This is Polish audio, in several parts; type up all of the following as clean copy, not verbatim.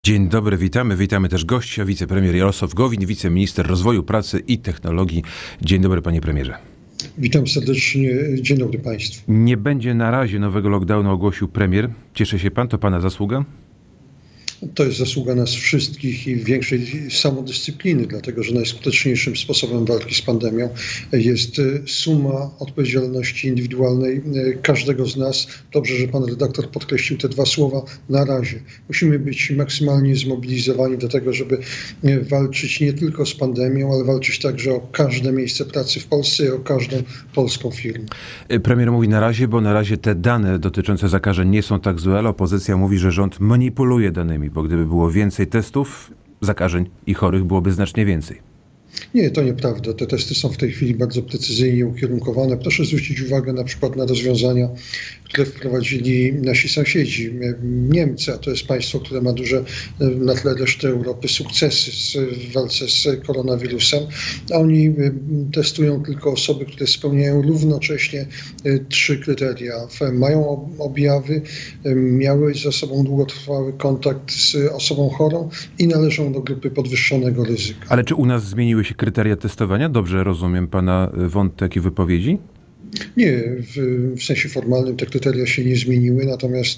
Dzień dobry, witamy. Witamy też gościa, wicepremier Jarosław Gowin, wiceminister rozwoju, pracy i technologii. Dzień dobry, panie premierze. Witam serdecznie. Dzień dobry państwu. Nie będzie na razie nowego lockdownu, ogłosił premier. Cieszy się pan? To pana zasługa? To jest zasługa nas wszystkich i większej samodyscypliny, dlatego że najskuteczniejszym sposobem walki z pandemią jest suma odpowiedzialności indywidualnej każdego z nas. Dobrze, że pan redaktor podkreślił te dwa słowa na razie. Musimy być maksymalnie zmobilizowani do tego, żeby walczyć nie tylko z pandemią, ale walczyć także o każde miejsce pracy w Polsce i o każdą polską firmę. Premier mówi na razie, bo na razie te dane dotyczące zakażeń nie są tak złe, ale opozycja mówi, że rząd manipuluje danymi, bo gdyby było więcej testów, zakażeń i chorych byłoby znacznie więcej. Nie, to nieprawda. Te testy są w tej chwili bardzo precyzyjnie ukierunkowane. Proszę zwrócić uwagę na przykład na rozwiązania, które wprowadzili nasi sąsiedzi. Niemcy, a to jest państwo, które ma duże na tle reszty Europy sukcesy w walce z koronawirusem. Oni testują tylko osoby, które spełniają równocześnie 3 kryteria. Mają objawy, miały ze sobą długotrwały kontakt z osobą chorą i należą do grupy podwyższonego ryzyka. Ale czy u nas zmieniły się kryteria testowania? Dobrze rozumiem pana wątek i wypowiedzi? Nie, w sensie formalnym te kryteria się nie zmieniły, natomiast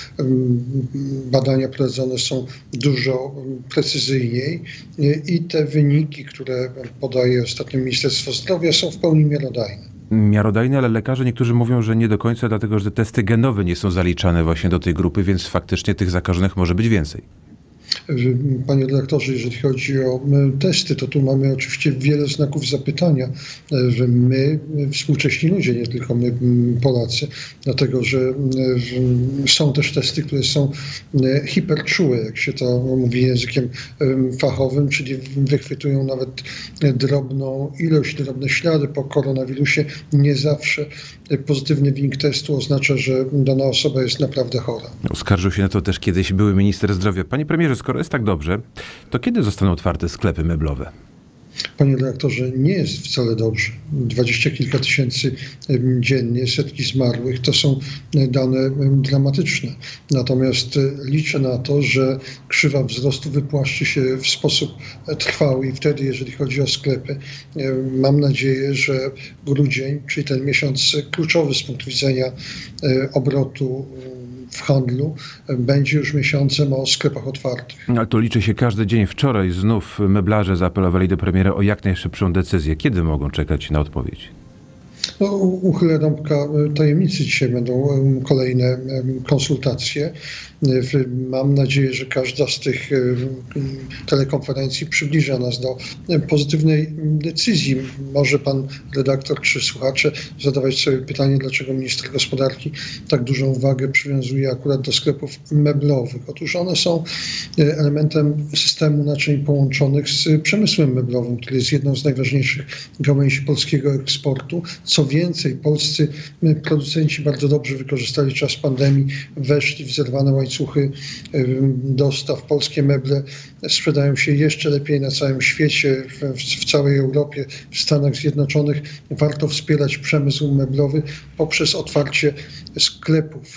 badania prowadzone są dużo precyzyjniej i te wyniki, które podaje ostatnio Ministerstwo Zdrowia, są w pełni miarodajne. Miarodajne, ale lekarze niektórzy mówią, że nie do końca, dlatego że testy genowe nie są zaliczane właśnie do tej grupy, więc faktycznie tych zakażonych może być więcej. Panie redaktorze, jeżeli chodzi o testy, to tu mamy oczywiście wiele znaków zapytania, że my, współcześni ludzie, nie tylko my Polacy, dlatego że są też testy, które są hiperczułe, jak się to mówi językiem fachowym, czyli wychwytują nawet drobną ilość, drobne ślady po koronawirusie. Nie zawsze pozytywny wynik testu oznacza, że dana osoba jest naprawdę chora. Skarżył się na to też kiedyś były minister zdrowia. Panie premierze, skoro jest tak dobrze, to kiedy zostaną otwarte sklepy meblowe? Panie redaktorze, nie jest wcale dobrze. 20 kilka tysięcy dziennie, setki zmarłych, to są dane dramatyczne. Natomiast liczę na to, że krzywa wzrostu wypłaszczy się w sposób trwały i wtedy, jeżeli chodzi o sklepy, mam nadzieję, że grudzień, czyli ten miesiąc kluczowy z punktu widzenia obrotu w handlu, będzie już miesiącem o sklepach otwartych. A to liczy się każdy dzień. Wczoraj znów meblarze zaapelowali do premiera o jak najszybszą decyzję. Kiedy mogą czekać na odpowiedź? Uchylę rąbka tajemnicy. Dzisiaj będą kolejne konsultacje. Mam nadzieję, że każda z tych telekonferencji przybliża nas do pozytywnej decyzji. Może pan redaktor czy słuchacze zadawać sobie pytanie, dlaczego minister gospodarki tak dużą uwagę przywiązuje akurat do sklepów meblowych. Otóż one są elementem systemu naczyń połączonych z przemysłem meblowym, który jest jedną z najważniejszych gałęzi polskiego eksportu. Co więcej, polscy producenci bardzo dobrze wykorzystali czas pandemii, weszli w zerwane łańcuchy dostaw. Polskie meble sprzedają się jeszcze lepiej na całym świecie, w całej Europie, w Stanach Zjednoczonych. Warto wspierać przemysł meblowy poprzez otwarcie sklepów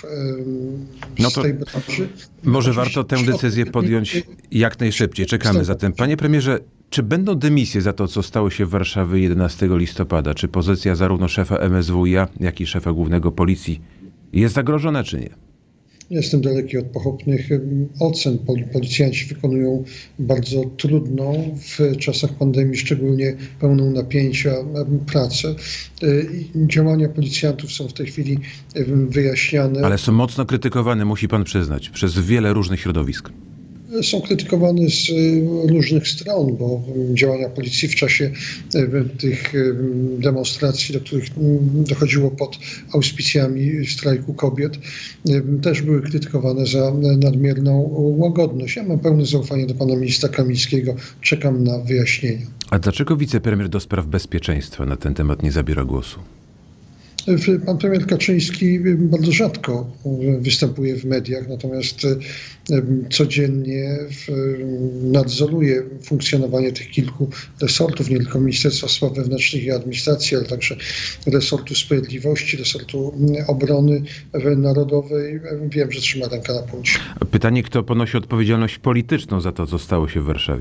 z tej branży. Może warto tę decyzję podjąć jak najszybciej. Czekamy zatem. Panie premierze, czy będą dymisje za to, co stało się w Warszawie 11 listopada? Czy pozycja zarówno szefa MSWiA, jak i szefa głównego policji jest zagrożona, czy nie? Jestem daleki od pochopnych ocen. Policjanci wykonują bardzo trudną w czasach pandemii, szczególnie pełną napięcia pracę. Działania policjantów są w tej chwili wyjaśniane. Ale są mocno krytykowane, musi pan przyznać, przez wiele różnych środowisk. Są krytykowane z różnych stron, bo działania policji w czasie tych demonstracji, do których dochodziło pod auspicjami strajku kobiet, też były krytykowane za nadmierną łagodność. Ja mam pełne zaufanie do pana ministra Kamińskiego. Czekam na wyjaśnienia. A dlaczego wicepremier do spraw bezpieczeństwa na ten temat nie zabiera głosu? Pan premier Kaczyński bardzo rzadko występuje w mediach, natomiast codziennie nadzoruje funkcjonowanie tych kilku resortów, nie tylko Ministerstwa Spraw Wewnętrznych i Administracji, ale także resortu sprawiedliwości, resortu obrony narodowej. Wiem, że trzyma rękę na pulsie. Pytanie, kto ponosi odpowiedzialność polityczną za to, co stało się w Warszawie?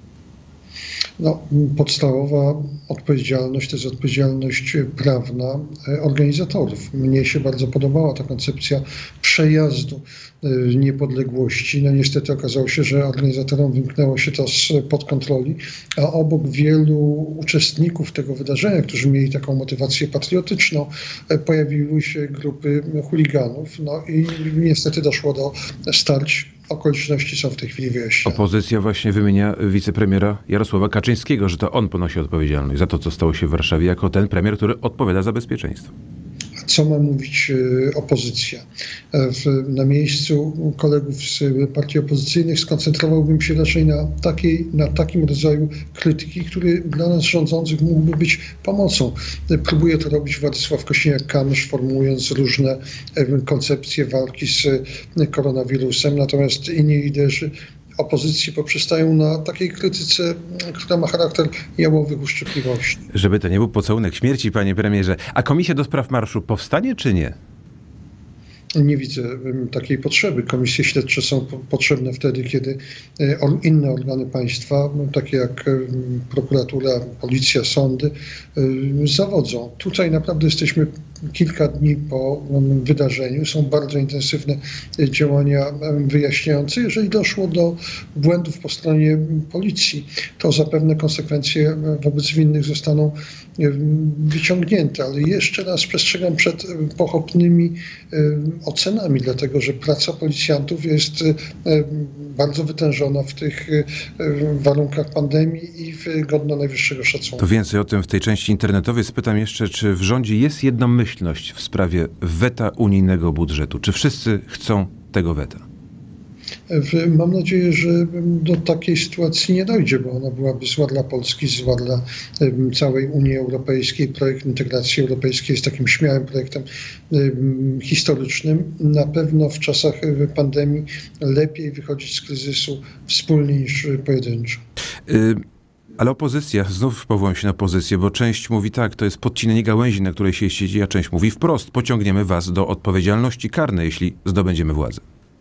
Podstawowa odpowiedzialność to jest odpowiedzialność prawna organizatorów. Mnie się bardzo podobała ta koncepcja przejazdu niepodległości. Niestety okazało się, że organizatorom wymknęło się to spod kontroli, a obok wielu uczestników tego wydarzenia, którzy mieli taką motywację patriotyczną, pojawiły się grupy chuliganów. I niestety doszło do starć. Okoliczności są w tej chwili wyjaśnione. Opozycja właśnie wymienia wicepremiera Jarosława Kaczyńskiego, że to on ponosi odpowiedzialność za to, co stało się w Warszawie, jako ten premier, który odpowiada za bezpieczeństwo. Co ma mówić opozycja? Na miejscu kolegów z partii opozycyjnych skoncentrowałbym się raczej na takim rodzaju krytyki, który dla nas rządzących mógłby być pomocą. Próbuje to robić Władysław Kosiniak-Kamysz, formułując różne koncepcje walki z koronawirusem, natomiast inni liderzy opozycji poprzestają na takiej krytyce, która ma charakter jałowych uszczypliwości. Żeby to nie był pocałunek śmierci, panie premierze. A Komisja do Spraw Marszu powstanie, czy nie? Nie widzę takiej potrzeby. Komisje śledcze są potrzebne wtedy, kiedy inne organy państwa, takie jak prokuratura, policja, sądy, zawodzą. Tutaj naprawdę jesteśmy kilka dni po wydarzeniu. Są bardzo intensywne działania wyjaśniające. Jeżeli doszło do błędów po stronie policji, to zapewne konsekwencje wobec winnych zostaną wyciągnięte. Ale jeszcze raz przestrzegam przed pochopnymi ocenami, dlatego że praca policjantów jest bardzo wytężona w tych warunkach pandemii i godna najwyższego szacunku. To więcej o tym w tej części internetowej. Spytam jeszcze, czy w rządzie jest jednomyślność w sprawie weta unijnego budżetu? Czy wszyscy chcą tego weta? Mam nadzieję, że do takiej sytuacji nie dojdzie, bo ona byłaby zła dla Polski, zła dla całej Unii Europejskiej. Projekt integracji europejskiej jest takim śmiałym projektem historycznym. Na pewno w czasach pandemii lepiej wychodzić z kryzysu wspólnie niż pojedynczo. Ale opozycja, znów powołam się na opozycję, bo część mówi tak, to jest podcinanie gałęzi, na której się siedzi, a część mówi wprost, pociągniemy was do odpowiedzialności karnej, jeśli zdobędziemy władzę.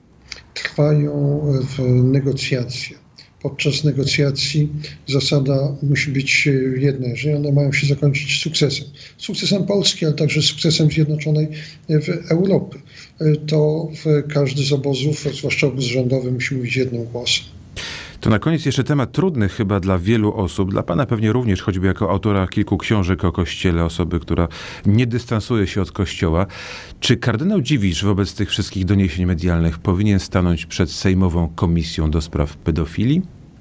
Trwają negocjacje. Podczas negocjacji zasada musi być jedna, że one mają się zakończyć sukcesem. Sukcesem Polski, ale także sukcesem Zjednoczonej Europy. To każdy z obozów, zwłaszcza obóz rządowy, musi mówić jednym głosem. To na koniec jeszcze temat trudny chyba dla wielu osób, dla pana pewnie również, choćby jako autora kilku książek o Kościele, osoby, która nie dystansuje się od Kościoła. Czy kardynał Dziwisz wobec tych wszystkich doniesień medialnych powinien stanąć przed Sejmową Komisją do Spraw Pedofilii?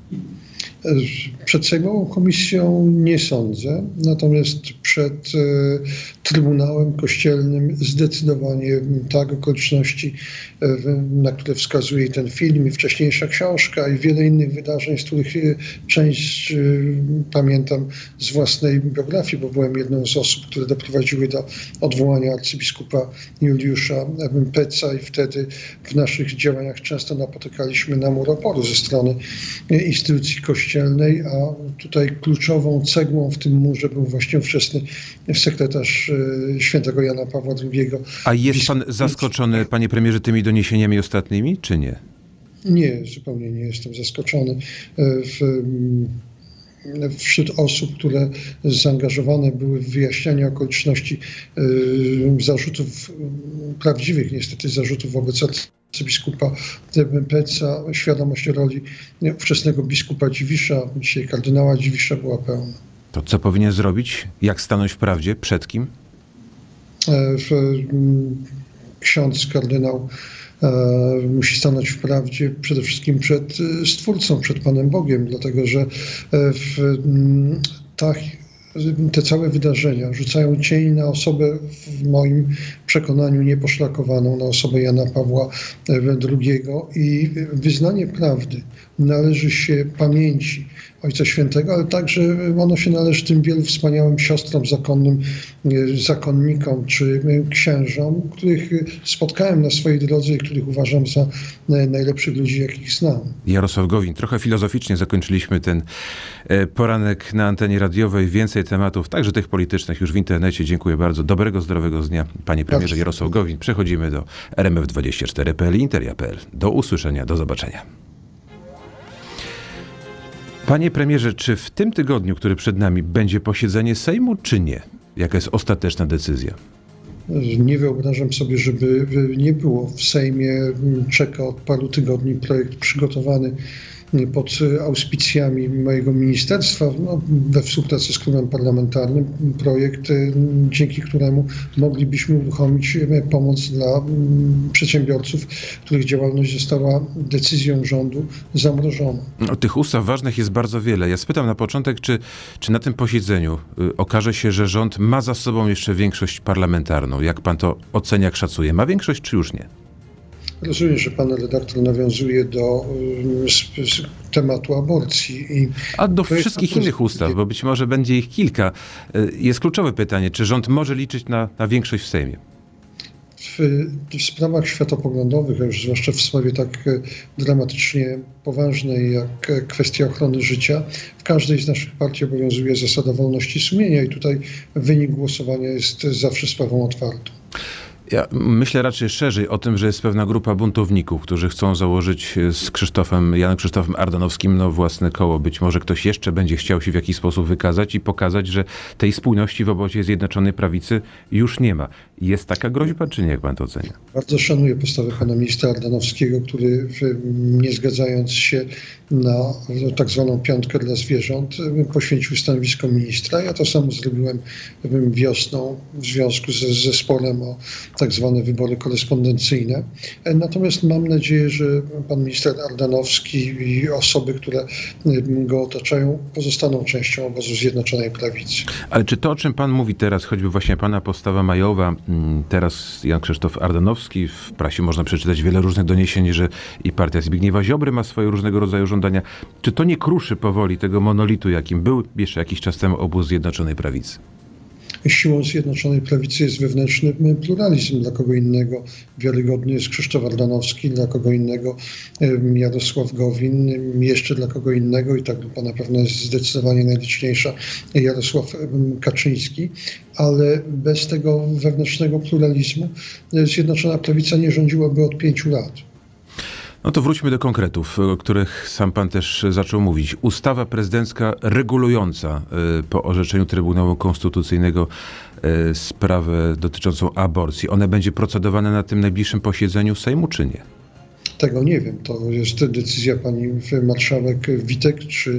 Przed Sejmową Komisją nie sądzę, natomiast przed Trybunałem Kościelnym zdecydowanie tak. Okoliczności, na które wskazuje ten film i wcześniejsza książka i wiele innych wydarzeń, z których część pamiętam z własnej biografii, bo byłem jedną z osób, które doprowadziły do odwołania arcybiskupa Juliusza Peca i wtedy w naszych działaniach często napotykaliśmy na mur oporu ze strony instytucji kościelnej, a tutaj kluczową cegłą w tym murze był właśnie ówczesny sekretarz świętego Jana Pawła II. A jest pan zaskoczony, panie premierze, tymi doniesieniami ostatnimi, czy nie? Nie, zupełnie nie jestem zaskoczony. Wśród osób, które zaangażowane były w wyjaśnianie okoliczności zarzutów, prawdziwych niestety zarzutów wobec arcybiskupa Peca, świadomość roli ówczesnego biskupa Dziwisza, dzisiaj kardynała Dziwisza, była pełna. To co powinien zrobić? Jak stanąć w prawdzie? Przed kim? Ksiądz kardynał musi stanąć w prawdzie przede wszystkim przed Stwórcą, przed Panem Bogiem, dlatego że te całe wydarzenia rzucają cień na osobę w moim przekonaniu nieposzlakowaną, na osobę Jana Pawła II i wyznanie prawdy należy się pamięci Ojca Świętego, ale także ono się należy tym wielu wspaniałym siostrom zakonnym, zakonnikom czy księżom, których spotkałem na swojej drodze i których uważam za najlepszych ludzi, jakich znam. Jarosław Gowin, trochę filozoficznie zakończyliśmy ten poranek na antenie radiowej. Więcej tematów, także tych politycznych, już w internecie. Dziękuję bardzo. Dobrego, zdrowego dnia, panie premierze. Jarosław Gowin. Przechodzimy do RMF24.pl i Interia.pl. Do usłyszenia, do zobaczenia. Panie premierze, czy w tym tygodniu, który przed nami, będzie posiedzenie Sejmu, czy nie? Jaka jest ostateczna decyzja? Nie wyobrażam sobie, żeby nie było. W Sejmie czeka od paru tygodni projekt przygotowany pod auspicjami mojego ministerstwa, we współpracy z klubem parlamentarnym, projekt, dzięki któremu moglibyśmy uruchomić pomoc dla przedsiębiorców, których działalność została decyzją rządu zamrożona. Tych ustaw ważnych jest bardzo wiele. Ja spytam na początek, czy na tym posiedzeniu okaże się, że rząd ma za sobą jeszcze większość parlamentarną? Jak pan to ocenia, jak szacuje? Ma większość, czy już nie? Rozumiem, że pan redaktor nawiązuje do tematu aborcji. A do wszystkich innych ustaw, bo być może będzie ich kilka. Jest kluczowe pytanie, czy rząd może liczyć na większość w Sejmie? W sprawach światopoglądowych, a już zwłaszcza w sprawie tak dramatycznie poważnej jak kwestia ochrony życia, w każdej z naszych partii obowiązuje zasada wolności sumienia i tutaj wynik głosowania jest zawsze sprawą otwartą. Ja myślę raczej szerzej o tym, że jest pewna grupa buntowników, którzy chcą założyć z Janem Krzysztofem Ardanowskim własne koło. Być może ktoś jeszcze będzie chciał się w jakiś sposób wykazać i pokazać, że tej spójności w obozie Zjednoczonej Prawicy już nie ma. Jest taka groźba, czy nie, jak pan to ocenia? Bardzo szanuję postawę pana ministra Ardanowskiego, który nie zgadzając się na tak zwaną piątkę dla zwierząt, poświęcił stanowisko ministra. Ja to samo zrobiłem wiosną w związku ze sporem o tak zwane wybory korespondencyjne. Natomiast mam nadzieję, że pan minister Ardanowski i osoby, które go otaczają, pozostaną częścią obozu Zjednoczonej Prawicy. Ale czy to, o czym pan mówi teraz, choćby właśnie pana postawa majowa, teraz Jan Krzysztof Ardanowski, w prasie można przeczytać wiele różnych doniesień, że i partia Zbigniewa Ziobry ma swoje różnego rodzaju żądania. Czy to nie kruszy powoli tego monolitu, jakim był jeszcze jakiś czas temu obóz Zjednoczonej Prawicy? Siłą Zjednoczonej Prawicy jest wewnętrzny pluralizm. Dla kogo innego wiarygodny jest Krzysztof Ardanowski, dla kogo innego Jarosław Gowin, jeszcze dla kogo innego, i ta grupa na pewno jest zdecydowanie najliczniejsza, Jarosław Kaczyński, ale bez tego wewnętrznego pluralizmu Zjednoczona Prawica nie rządziłaby od 5 lat. No to wróćmy do konkretów, o których sam pan też zaczął mówić. Ustawa prezydencka regulująca po orzeczeniu Trybunału Konstytucyjnego sprawę dotyczącą aborcji. Ona będzie procedowana na tym najbliższym posiedzeniu Sejmu, czy nie? Tego nie wiem. To jest decyzja pani marszałek Witek czy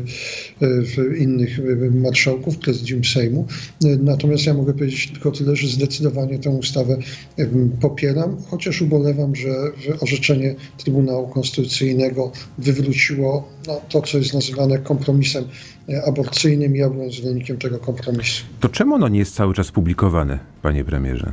innych marszałków prezydium Sejmu. Natomiast ja mogę powiedzieć tylko tyle, że zdecydowanie tę ustawę popieram, chociaż ubolewam, że orzeczenie Trybunału Konstytucyjnego wywróciło to, co jest nazywane kompromisem aborcyjnym. Ja byłem zwolennikiem tego kompromisu. To czemu ono nie jest cały czas publikowane, panie premierze?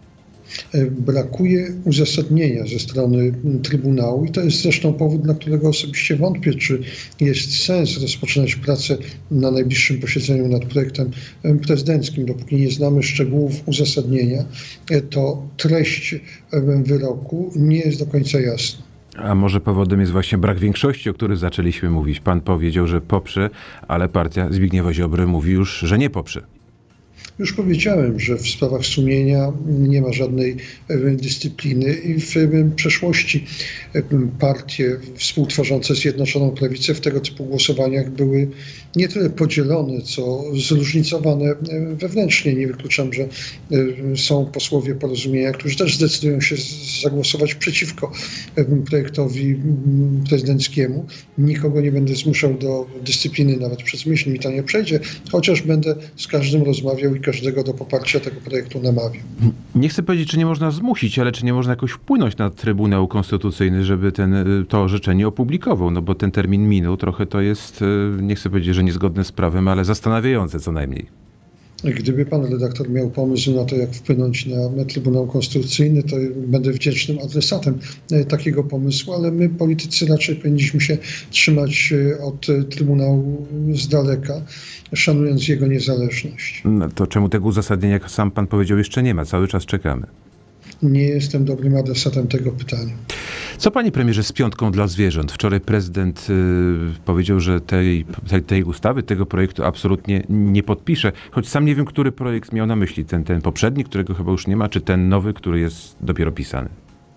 Brakuje uzasadnienia ze strony Trybunału i to jest zresztą powód, dla którego osobiście wątpię, czy jest sens rozpoczynać pracę na najbliższym posiedzeniu nad projektem prezydenckim. Dopóki nie znamy szczegółów uzasadnienia, to treść wyroku nie jest do końca jasna. A może powodem jest właśnie brak większości, o którym zaczęliśmy mówić? Pan powiedział, że poprze, ale partia Zbigniewa Ziobry mówi już, że nie poprze. Już powiedziałem, że w sprawach sumienia nie ma żadnej dyscypliny i w przeszłości partie współtworzące Zjednoczoną Prawicę w tego typu głosowaniach były nie tyle podzielone, co zróżnicowane wewnętrznie. Nie wykluczam, że są posłowie Porozumienia, którzy też zdecydują się zagłosować przeciwko projektowi prezydenckiemu. Nikogo nie będę zmuszał do dyscypliny, nawet przez myśl mi to nie przejdzie, chociaż będę z każdym rozmawiał i każdego do poparcia tego projektu namawiał. Nie chcę powiedzieć, czy nie można zmusić, ale czy nie można jakoś wpłynąć na Trybunał Konstytucyjny, żeby to orzeczenie opublikował, no bo ten termin minął, trochę to jest, nie chcę powiedzieć, że niezgodne z prawem, ale zastanawiające co najmniej. Gdyby pan redaktor miał pomysł na to, jak wpłynąć na Trybunał Konstytucyjny, to będę wdzięcznym adresatem takiego pomysłu, ale my, politycy, raczej powinniśmy się trzymać od Trybunału z daleka, szanując jego niezależność. No to czemu tego uzasadnienia, jak sam pan powiedział, jeszcze nie ma? Cały czas czekamy. Nie jestem dobrym adresatem tego pytania. Co, panie premierze, z piątką dla zwierząt? Wczoraj prezydent powiedział, że tej ustawy, tego projektu absolutnie nie podpisze. Choć sam nie wiem, który projekt miał na myśli. Ten poprzedni, którego chyba już nie ma, czy ten nowy, który jest dopiero pisany?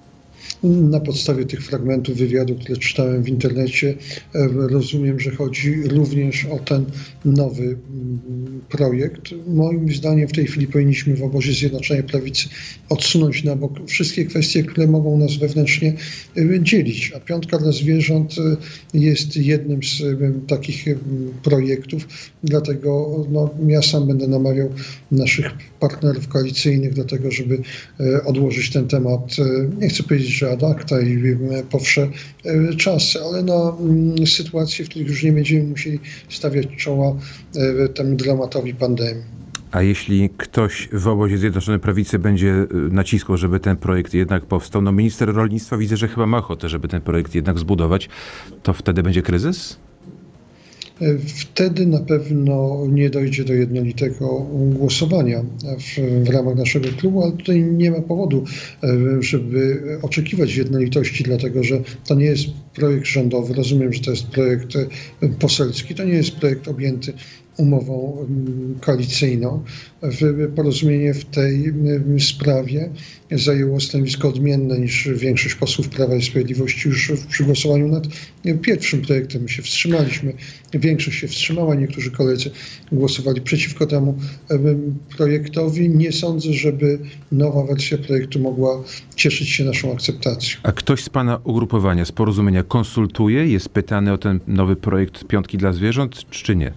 Na podstawie tych fragmentów wywiadu, które czytałem w internecie, rozumiem, że chodzi również o ten nowy projekt. Moim zdaniem w tej chwili powinniśmy w obozie Zjednoczonej Prawicy odsunąć na bok wszystkie kwestie, które mogą nas wewnętrznie dzielić. A piątka dla zwierząt jest jednym z takich projektów. Dlatego ja sam będę namawiał naszych partnerów koalicyjnych do tego, żeby odłożyć ten temat, nie chcę powiedzieć, że ad acta i powsze czas, ale na sytuacje, w których już nie będziemy musieli stawiać czoła temu dramatowi pandemii. A jeśli ktoś w obozie Zjednoczonej Prawicy będzie naciskał, żeby ten projekt jednak powstał, minister rolnictwa widzę, że chyba ma ochotę, żeby ten projekt jednak zbudować, to wtedy będzie kryzys? Wtedy na pewno nie dojdzie do jednolitego głosowania w ramach naszego klubu, ale tutaj nie ma powodu, żeby oczekiwać jednolitości, dlatego że to nie jest projekt rządowy. Rozumiem, że to jest projekt poselski, to nie jest projekt objęty umową koalicyjną. Porozumienie w tej sprawie zajęło stanowisko odmienne niż większość posłów Prawa i Sprawiedliwości już przy głosowaniu nad pierwszym projektem. My się wstrzymaliśmy, większość się wstrzymała, niektórzy koledzy głosowali przeciwko temu projektowi. Nie sądzę, żeby nowa wersja projektu mogła cieszyć się naszą akceptacją. A ktoś z pana ugrupowania, z Porozumienia konsultuje, jest pytany o ten nowy projekt piątki dla zwierząt, czy nie?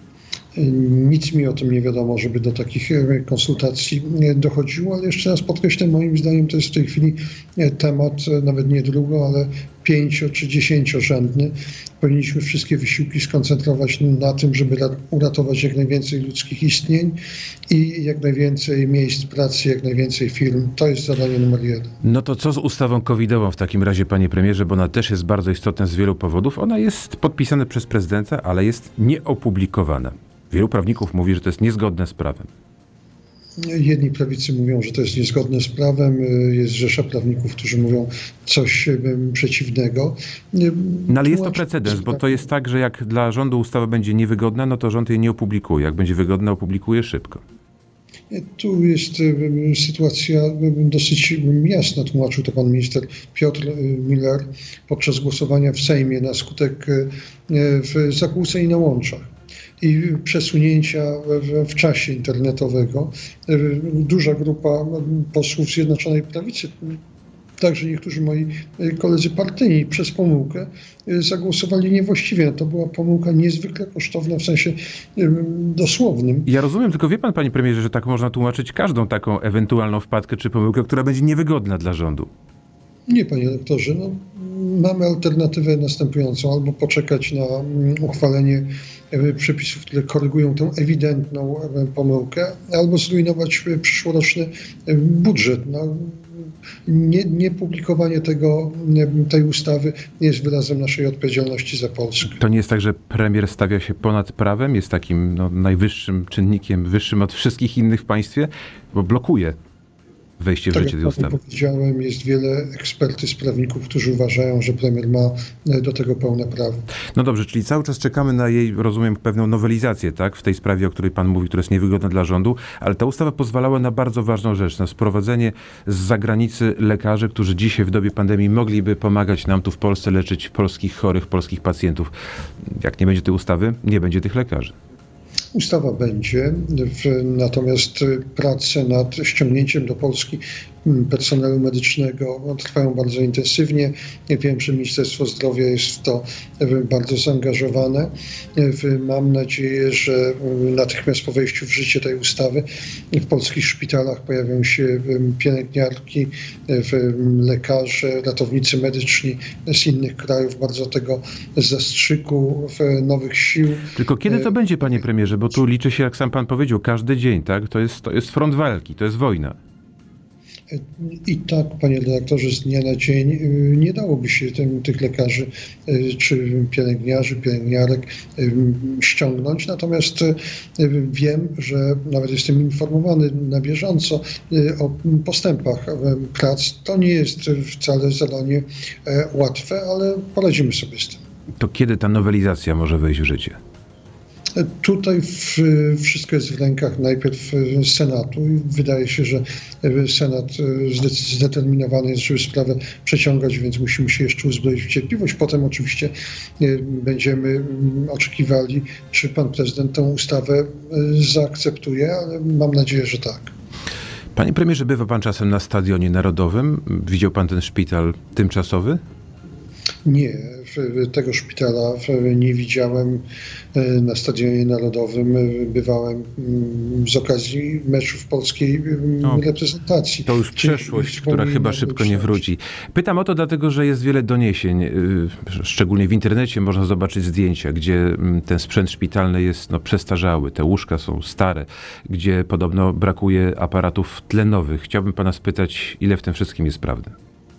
Nic mi o tym nie wiadomo, żeby do takich konsultacji dochodziło, ale jeszcze raz podkreślę, moim zdaniem to jest w tej chwili temat nawet nie ale 5- czy 10-rzędny. Powinniśmy wszystkie wysiłki skoncentrować na tym, żeby uratować jak najwięcej ludzkich istnień i jak najwięcej miejsc pracy, jak najwięcej firm. To jest zadanie numer 1. No to co z ustawą covidową w takim razie, panie premierze, bo ona też jest bardzo istotna z wielu powodów. Ona jest podpisana przez prezydenta, ale jest nieopublikowana. Wielu prawników mówi, że to jest niezgodne z prawem. Jedni prawicy mówią, że to jest niezgodne z prawem. Jest rzesza prawników, którzy mówią coś przeciwnego. No ale jest to precedens, bo to jest tak, że jak dla rządu ustawa będzie niewygodna, no to rząd jej nie opublikuje. Jak będzie wygodna, opublikuje szybko. Tu jest sytuacja dosyć jasna. Tłumaczył to pan minister Piotr Müller podczas głosowania w Sejmie na skutek zakłóceń na łączach i przesunięcia w czasie internetowego. Duża grupa posłów Zjednoczonej Prawicy, także niektórzy moi koledzy partyjni, przez pomyłkę zagłosowali niewłaściwie. To była pomyłka niezwykle kosztowna w sensie dosłownym. Ja rozumiem, tylko wie pan, panie premierze, że tak można tłumaczyć każdą taką ewentualną wpadkę czy pomyłkę, która będzie niewygodna dla rządu. Nie, panie doktorze, mamy alternatywę następującą. Albo poczekać na uchwalenie przepisów, które korygują tę ewidentną pomyłkę, albo zrujnować przyszłoroczny budżet. Niepublikowanie tej ustawy jest wyrazem naszej odpowiedzialności za Polskę. To nie jest tak, że premier stawia się ponad prawem, jest takim najwyższym czynnikiem, wyższym od wszystkich innych w państwie, bo blokuje wejście w życie tej ustawy. Jak powiedziałem, jest wiele ekspertyz, prawników, którzy uważają, że premier ma do tego pełne prawo. No dobrze, czyli cały czas czekamy na jej, rozumiem, pewną nowelizację, tak? W tej sprawie, o której pan mówi, która jest niewygodna dla rządu, ale ta ustawa pozwalała na bardzo ważną rzecz, na sprowadzenie z zagranicy lekarzy, którzy dzisiaj w dobie pandemii mogliby pomagać nam tu w Polsce leczyć polskich chorych, polskich pacjentów. Jak nie będzie tej ustawy, nie będzie tych lekarzy. Ustawa będzie, natomiast prace nad ściągnięciem do Polski personelu medycznego trwają bardzo intensywnie. Wiem, że Ministerstwo Zdrowia jest w to bardzo zaangażowane. Mam nadzieję, że natychmiast po wejściu w życie tej ustawy w polskich szpitalach pojawią się pielęgniarki, lekarze, ratownicy medyczni z innych krajów, bardzo tego zastrzyku nowych sił. Tylko kiedy to będzie, panie premierze? Bo tu liczy się, jak sam pan powiedział, każdy dzień, tak? To jest front walki, to jest wojna. I tak, panie dyrektorze, z dnia na dzień nie dałoby się tych lekarzy czy pielęgniarzy, pielęgniarek ściągnąć. Natomiast wiem, że nawet jestem informowany na bieżąco o postępach prac. To nie jest wcale zadanie łatwe, ale poradzimy sobie z tym. To kiedy ta nowelizacja może wejść w życie? Tutaj wszystko jest w rękach najpierw Senatu i wydaje się, że Senat zdeterminowany jest, żeby sprawę przeciągać, więc musimy się jeszcze uzbroić w cierpliwość. Potem oczywiście będziemy oczekiwali, czy pan prezydent tę ustawę zaakceptuje, ale mam nadzieję, że tak. Panie premierze, bywa pan czasem na Stadionie Narodowym? Widział pan ten szpital tymczasowy? Nie, tego szpitala nie widziałem na Stadionie Narodowym. Bywałem z okazji meczów polskiej reprezentacji. To już przeszłość, która chyba szybko nie wróci. Pytam o to dlatego, że jest wiele doniesień, szczególnie w internecie można zobaczyć zdjęcia, gdzie ten sprzęt szpitalny jest przestarzały, te łóżka są stare, gdzie podobno brakuje aparatów tlenowych. Chciałbym pana spytać, ile w tym wszystkim jest prawdy?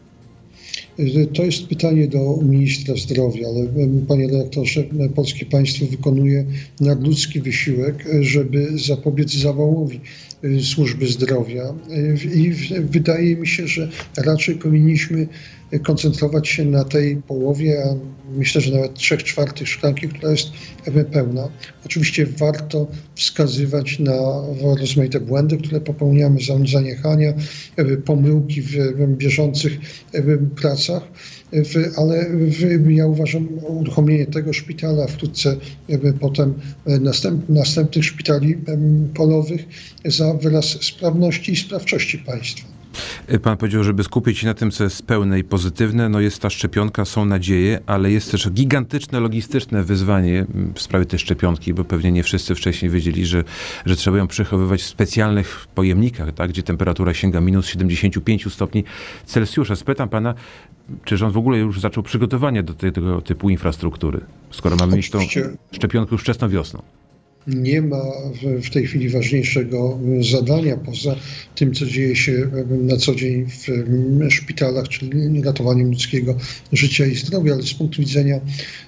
To jest pytanie do ministra zdrowia, ale panie dyrektorze, polskie państwo wykonuje nadludzki wysiłek, żeby zapobiec zawałowi służby zdrowia i wydaje mi się, że raczej powinniśmy koncentrować się na tej połowie, a myślę, że nawet 3/4 szklanki, która jest pełna. Oczywiście warto wskazywać na rozmaite błędy, które popełniamy, zaniechania, pomyłki w bieżących pracach, ale ja uważam uruchomienie tego szpitala, wkrótce potem następnych szpitali polowych za wyraz sprawności i sprawczości państwa. Pan powiedział, żeby skupić się na tym, co jest pełne i pozytywne. Jest ta szczepionka, są nadzieje, ale jest też gigantyczne, logistyczne wyzwanie w sprawie tej szczepionki, bo pewnie nie wszyscy wcześniej wiedzieli, że trzeba ją przechowywać w specjalnych pojemnikach, tak, gdzie temperatura sięga minus 75 stopni Celsjusza. Spytam pana, czy rząd w ogóle już zaczął przygotowania do tego typu infrastruktury, skoro mamy mieć tą szczepionkę już wczesną wiosną? Nie ma w tej chwili ważniejszego zadania poza tym, co dzieje się na co dzień w szpitalach, czyli ratowaniem ludzkiego życia i zdrowia, ale z punktu widzenia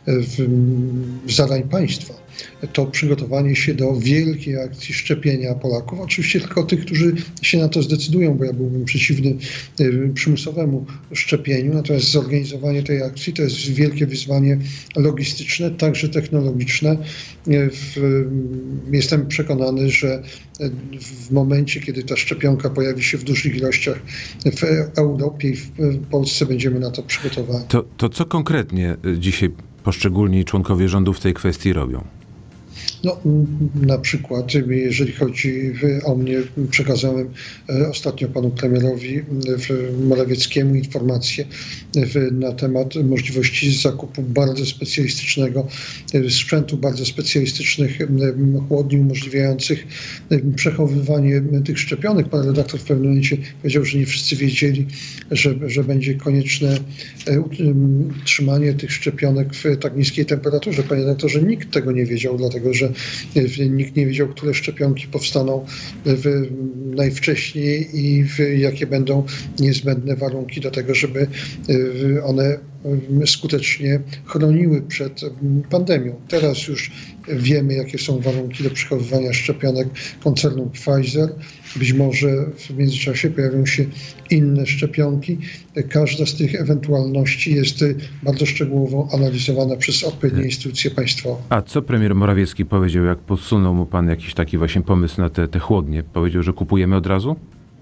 zadań państwa. To przygotowanie się do wielkiej akcji szczepienia Polaków, oczywiście tylko tych, którzy się na to zdecydują, bo ja byłbym przeciwny przymusowemu szczepieniu, natomiast zorganizowanie tej akcji to jest wielkie wyzwanie logistyczne, także technologiczne. Jestem przekonany, że w momencie, kiedy ta szczepionka pojawi się w dużych ilościach w Europie i w Polsce, będziemy na to przygotowani. To co konkretnie dzisiaj poszczególni członkowie rządu w tej kwestii robią? Na przykład, jeżeli chodzi o mnie, przekazałem ostatnio panu premierowi Morawieckiemu informację na temat możliwości zakupu bardzo specjalistycznego sprzętu, bardzo specjalistycznych chłodni umożliwiających przechowywanie tych szczepionek. Pan redaktor w pewnym momencie powiedział, że nie wszyscy wiedzieli, że będzie konieczne trzymanie tych szczepionek w tak niskiej temperaturze. Panie redaktorze, nikt tego nie wiedział, dlatego że nikt nie wiedział, które szczepionki powstaną najwcześniej i jakie będą niezbędne warunki do tego, żeby one skutecznie chroniły przed pandemią. Teraz już wiemy, jakie są warunki do przechowywania szczepionek koncernu Pfizer. Być może w międzyczasie pojawią się inne szczepionki. Każda z tych ewentualności jest bardzo szczegółowo analizowana przez odpowiednie instytucje państwowe. A co premier Morawiecki powiedział, jak podsunął mu pan jakiś taki właśnie pomysł na te chłodnie? Powiedział, że kupujemy od razu?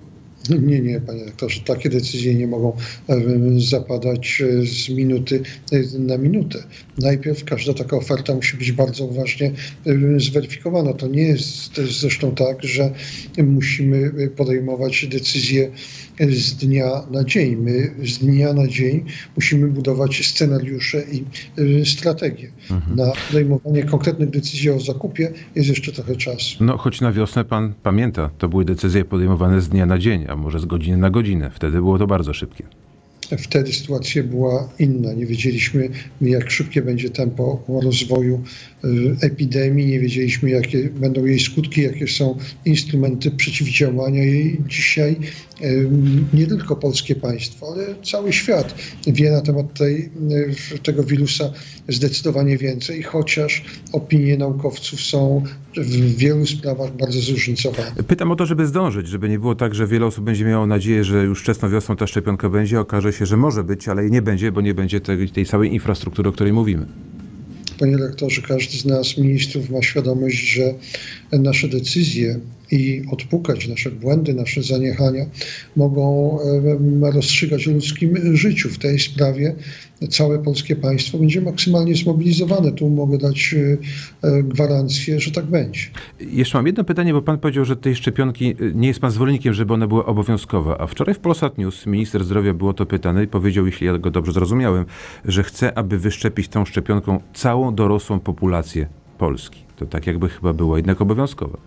Nie, panie rektorze, takie decyzje nie mogą zapadać z minuty na minutę. Najpierw każda taka oferta musi być bardzo uważnie zweryfikowana. To nie jest zresztą tak, że musimy podejmować decyzje z dnia na dzień. My z dnia na dzień musimy budować scenariusze i strategie. Na podejmowanie konkretnych decyzji o zakupie jest jeszcze trochę czasu. No, choć na wiosnę pan pamięta, to były decyzje podejmowane z dnia na dzień, a może z godziny na godzinę. Wtedy było to bardzo szybkie. Wtedy sytuacja była inna. Nie wiedzieliśmy, jak szybkie będzie tempo rozwoju epidemii, nie wiedzieliśmy, jakie będą jej skutki, jakie są instrumenty przeciwdziałania jej. Dzisiaj nie tylko polskie państwo, ale cały świat wie na temat tego wirusa zdecydowanie więcej, chociaż opinie naukowców są w wielu sprawach bardzo zróżnicowane. Pytam o to, żeby zdążyć, żeby nie było tak, że wiele osób będzie miało nadzieję, że już wczesną wiosną ta szczepionka będzie, okaże się, że może być, ale nie będzie, bo nie będzie tej całej infrastruktury, o której mówimy. Panie rektorze, każdy z nas, ministrów, ma świadomość, że nasze decyzje i odpukać nasze błędy, nasze zaniechania mogą rozstrzygać o ludzkim życiu. W tej sprawie całe polskie państwo będzie maksymalnie zmobilizowane. Tu mogę dać gwarancję, że tak będzie. Jeszcze mam jedno pytanie, bo pan powiedział, że tej szczepionki nie jest pan zwolennikiem, żeby ona była obowiązkowa. A wczoraj w Polsat News minister zdrowia było to pytany i powiedział, jeśli ja go dobrze zrozumiałem, że chce, aby wyszczepić tą szczepionką całą dorosłą populację Polski. To tak jakby chyba była jednak obowiązkowa.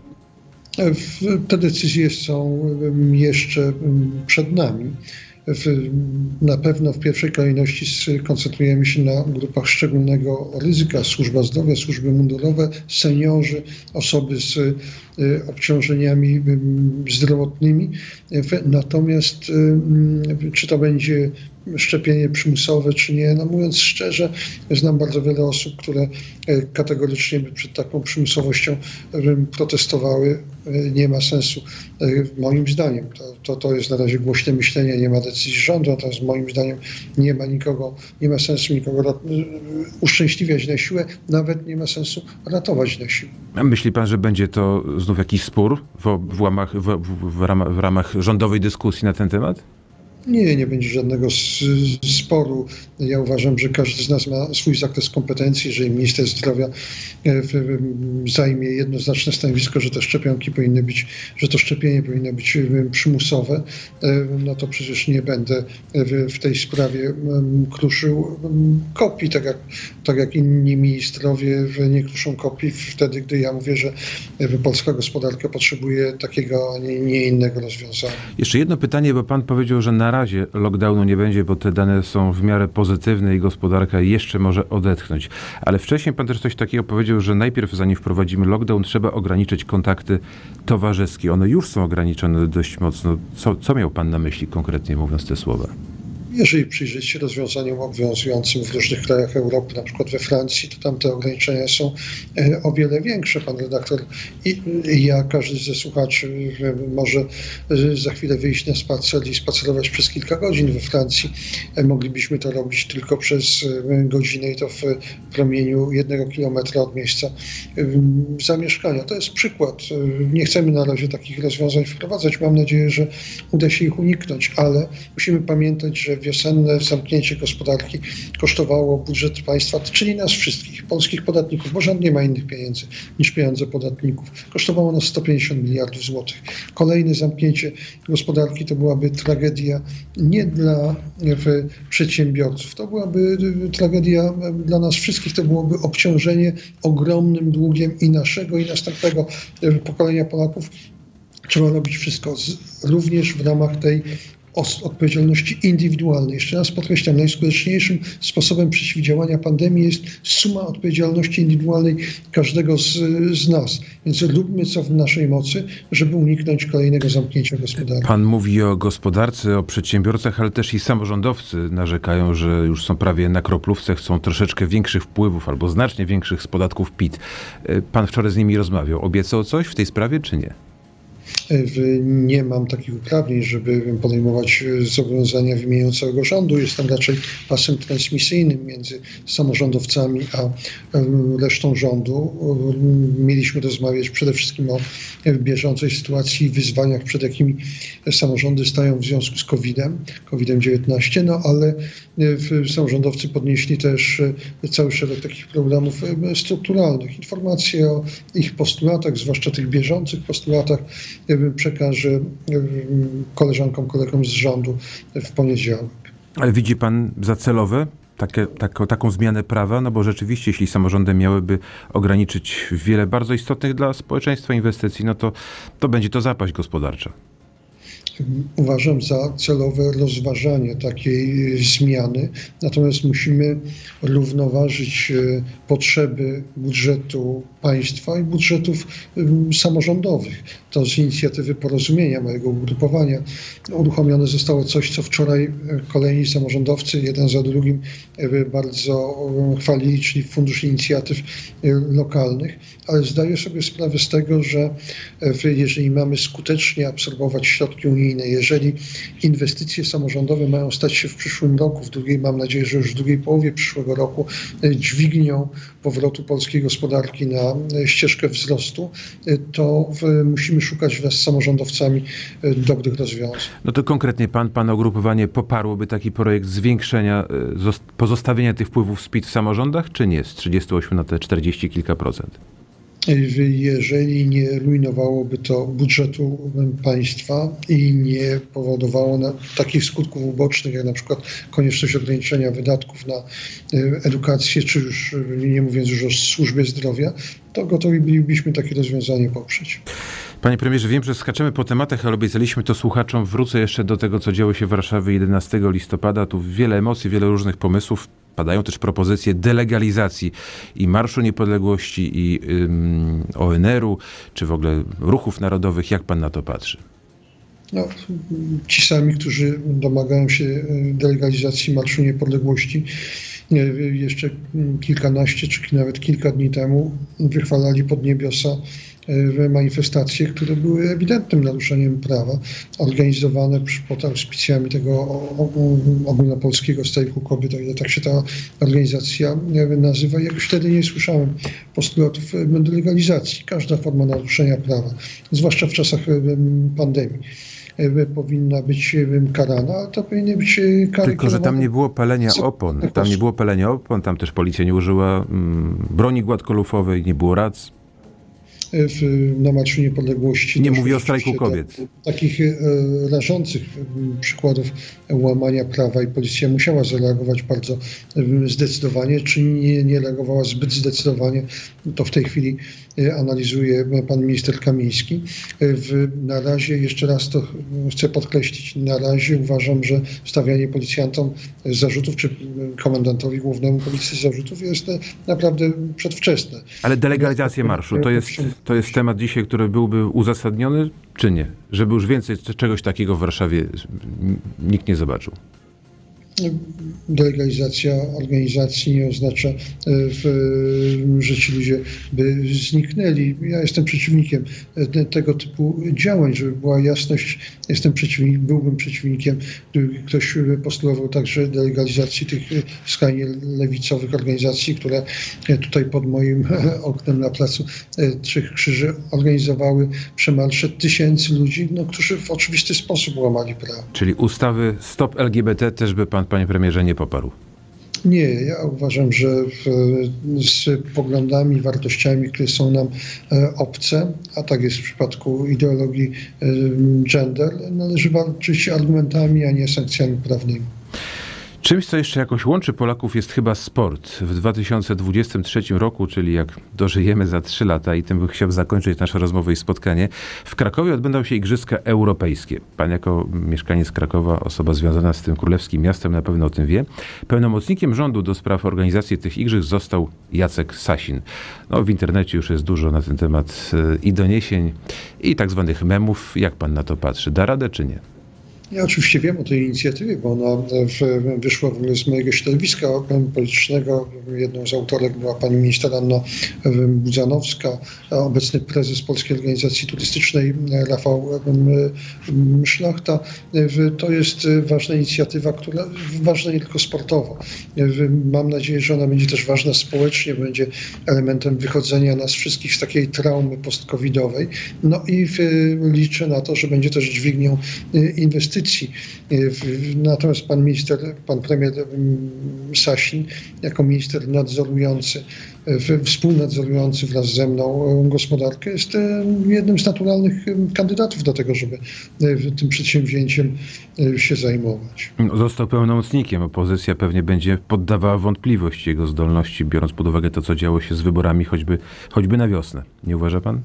Te decyzje są jeszcze przed nami. Na pewno w pierwszej kolejności skoncentrujemy się na grupach szczególnego ryzyka. Służba zdrowia, służby mundurowe, seniorzy, osoby z obciążeniami zdrowotnymi. Natomiast czy to będzie szczepienie przymusowe, czy nie, no mówiąc szczerze, znam bardzo wiele osób, które kategorycznie by przed taką przymusowością protestowały. Nie ma sensu. Moim zdaniem, to jest na razie głośne myślenie, nie ma decyzji rządu, natomiast moim zdaniem nie ma sensu nikogo uszczęśliwiać na siłę, nawet nie ma sensu ratować na siłę. A myśli pan, że będzie to znów jakiś spór w ramach rządowej dyskusji na ten temat? Nie będzie żadnego sporu. Ja uważam, że każdy z nas ma swój zakres kompetencji. Jeżeli minister zdrowia zajmie jednoznaczne stanowisko, że te szczepionki powinny być, że to szczepienie powinno być przymusowe, no to przecież nie będę w tej sprawie kruszył kopii, tak jak inni ministrowie nie kruszą kopii wtedy, gdy ja mówię, że polska gospodarka potrzebuje takiego, a nie innego rozwiązania. Jeszcze jedno pytanie, bo pan powiedział, że na razie lockdownu nie będzie, bo te dane są w miarę pozytywne i gospodarka jeszcze może odetchnąć. Ale wcześniej pan też coś takiego powiedział, że najpierw zanim wprowadzimy lockdown, trzeba ograniczyć kontakty towarzyskie. One już są ograniczone dość mocno. Co miał pan na myśli konkretnie mówiąc te słowa? Jeżeli przyjrzeć się rozwiązaniom obowiązującym w różnych krajach Europy, na przykład we Francji, to tam te ograniczenia są o wiele większe. Pan redaktor i ja, każdy ze słuchaczy może za chwilę wyjść na spacer i spacerować przez kilka godzin we Francji. Moglibyśmy to robić tylko przez godzinę i to w promieniu 1 kilometra od miejsca zamieszkania. To jest przykład. Nie chcemy na razie takich rozwiązań wprowadzać. Mam nadzieję, że uda się ich uniknąć, ale musimy pamiętać, że wiosenne zamknięcie gospodarki kosztowało budżet państwa, czyli nas wszystkich, polskich podatników, bo rząd nie ma innych pieniędzy niż pieniądze podatników. Kosztowało nas 150 miliardów złotych. Kolejne zamknięcie gospodarki to byłaby tragedia nie dla przedsiębiorców, to byłaby tragedia dla nas wszystkich, to byłoby obciążenie ogromnym długiem i naszego, i następnego pokolenia Polaków. Trzeba robić wszystko, również w ramach tej odpowiedzialności indywidualnej. Jeszcze raz podkreślam, najskuteczniejszym sposobem przeciwdziałania pandemii jest suma odpowiedzialności indywidualnej każdego z nas. Więc róbmy co w naszej mocy, żeby uniknąć kolejnego zamknięcia gospodarki. Pan mówi o gospodarce, o przedsiębiorcach, ale też i samorządowcy narzekają, że już są prawie na kroplówce, chcą troszeczkę większych wpływów albo znacznie większych z podatków PIT. Pan wczoraj z nimi rozmawiał. Obiecał coś w tej sprawie, czy nie? Nie mam takich uprawnień, żeby podejmować zobowiązania w imieniu całego rządu. Jestem raczej pasem transmisyjnym między samorządowcami a resztą rządu. Mieliśmy rozmawiać przede wszystkim o bieżącej sytuacji i wyzwaniach, przed jakimi samorządy stają w związku z COVID-19, no ale samorządowcy podnieśli też cały szereg takich problemów strukturalnych. Informacje o ich postulatach, zwłaszcza tych bieżących postulatach, przekażę koleżankom, kolegom z rządu w poniedziałek. Ale widzi pan za celowe taką zmianę prawa? No bo rzeczywiście, jeśli samorządy miałyby ograniczyć wiele bardzo istotnych dla społeczeństwa inwestycji, no to będzie to zapaść gospodarcza. Uważam za celowe rozważanie takiej zmiany, natomiast musimy równoważyć potrzeby budżetu państwa i budżetów samorządowych. To z inicjatywy Porozumienia, mojego ugrupowania, uruchomione zostało coś, co wczoraj kolejni samorządowcy, jeden za drugim, bardzo chwalili, czyli Fundusz Inicjatyw Lokalnych, ale zdaję sobie sprawę z tego, że jeżeli mamy skutecznie absorbować środki unijne, jeżeli inwestycje samorządowe mają stać się w przyszłym roku, mam nadzieję, że już w drugiej połowie przyszłego roku, dźwignią powrotu polskiej gospodarki na ścieżkę wzrostu, to musimy szukać wraz z samorządowcami dobrych rozwiązań. No to konkretnie pana ugrupowanie poparłoby taki projekt zwiększenia, pozostawienia tych wpływów z PIT w samorządach, czy nie? Z 38 na te 40 kilka procent. Jeżeli nie rujnowałoby to budżetu państwa i nie powodowało takich skutków ubocznych, jak na przykład konieczność ograniczenia wydatków na edukację, czy już nie mówiąc już o służbie zdrowia, to gotowi bylibyśmy takie rozwiązanie poprzeć. Panie premierze, wiem, że skaczemy po tematach, ale obiecaliśmy to słuchaczom. Wrócę jeszcze do tego, co działo się w Warszawie 11 listopada. Tu wiele emocji, wiele różnych pomysłów. Padają też propozycje delegalizacji i Marszu Niepodległości, i ONR-u, czy w ogóle ruchów narodowych. Jak pan na to patrzy? No, ci sami, którzy domagają się delegalizacji Marszu Niepodległości, jeszcze kilkanaście czy nawet kilka dni temu wychwalali pod niebiosa manifestacje, które były ewidentnym naruszeniem prawa, organizowane pod auspicjami tego ogólnopolskiego strajku kobiet, o ile tak się ta organizacja nazywa. Ja już wtedy nie słyszałem postulatów delegalizacji. Każda forma naruszenia prawa, zwłaszcza w czasach pandemii, powinna być karana, a to powinny być kary. Tylko, że tam nie było palenia opon. Tam nie było palenia opon, tam też policja nie użyła broni gładkolufowej, nie było rac. Na Marszu Niepodległości. Nie mówię o strajku kobiet. Takich rażących przykładów łamania prawa i policja musiała zareagować bardzo zdecydowanie, czy nie reagowała zbyt zdecydowanie, to w tej chwili analizuje pan minister Kamiński. Na razie, jeszcze raz to chcę podkreślić, na razie uważam, że stawianie policjantom zarzutów, czy komendantowi głównemu policji zarzutów jest naprawdę przedwczesne. Ale delegalizacja marszu to jest temat dzisiaj, który byłby uzasadniony, czy nie? Żeby już więcej czegoś takiego w Warszawie nikt nie zobaczył. Delegalizacja organizacji nie oznacza, że ci ludzie by zniknęli. Ja jestem przeciwnikiem tego typu działań, żeby była jasność. Byłbym przeciwnikiem, gdyby ktoś postulował także delegalizacji tych skrajnie lewicowych organizacji, które tutaj pod moim oknem na placu Trzech Krzyży organizowały przemarsze tysięcy ludzi, którzy w oczywisty sposób łamali prawo. Czyli ustawy Stop LGBT też by pan, panie premierze, nie poparł? Nie, ja uważam, że z poglądami, wartościami, które są nam obce, a tak jest w przypadku ideologii gender, należy walczyć argumentami, a nie sankcjami prawnymi. Czymś, co jeszcze jakoś łączy Polaków, jest chyba sport. W 2023 roku, czyli jak dożyjemy za 3 lata, i tym bym chciał zakończyć nasze rozmowy i spotkanie, w Krakowie odbędą się Igrzyska Europejskie. Pan jako mieszkaniec Krakowa, osoba związana z tym królewskim miastem, na pewno o tym wie. Pełnomocnikiem rządu do spraw organizacji tych igrzysk został Jacek Sasin. W internecie już jest dużo na ten temat i doniesień, i tak zwanych memów. Jak pan na to patrzy? Da radę, czy nie? Ja oczywiście wiem o tej inicjatywie, bo ona wyszła w ogóle z mojego środowiska politycznego. Jedną z autorek była pani minister Anna Budzanowska, a obecny prezes Polskiej Organizacji Turystycznej Rafał Szlachta. To jest ważna inicjatywa, która ważna nie tylko sportowo. Mam nadzieję, że ona będzie też ważna społecznie, będzie elementem wychodzenia nas wszystkich z takiej traumy post-covidowej. No i liczę na to, że będzie też dźwignią inwestycji. Natomiast pan premier Sasin, jako minister nadzorujący, współnadzorujący wraz ze mną gospodarkę, jest jednym z naturalnych kandydatów do tego, żeby tym przedsięwzięciem się zajmować. Został pełnomocnikiem. Opozycja pewnie będzie poddawała wątpliwość jego zdolności, biorąc pod uwagę to, co działo się z wyborami, choćby na wiosnę. Nie uważa pan?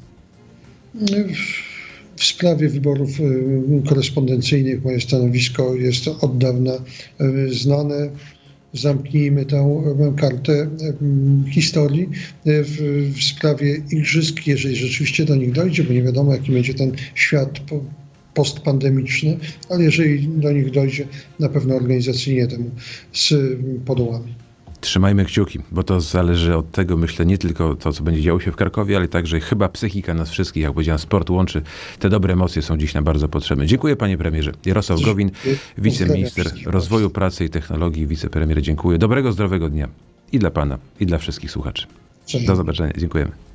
W sprawie wyborów korespondencyjnych moje stanowisko jest od dawna znane. Zamknijmy tę kartę historii. W sprawie igrzysk, jeżeli rzeczywiście do nich dojdzie, bo nie wiadomo, jaki będzie ten świat postpandemiczny, ale jeżeli do nich dojdzie, na pewno organizacyjnie temu podołamy. Trzymajmy kciuki, bo to zależy od tego, myślę, nie tylko to, co będzie działo się w Krakowie, ale także chyba psychika nas wszystkich. Jak powiedziałem, sport łączy. Te dobre emocje są dziś nam bardzo potrzebne. Dziękuję, panie premierze. Jarosław Gowin, wiceminister rozwoju, pracy i technologii, wicepremier. Dziękuję. Dobrego, zdrowego dnia i dla pana, i dla wszystkich słuchaczy. Do zobaczenia. Dziękujemy.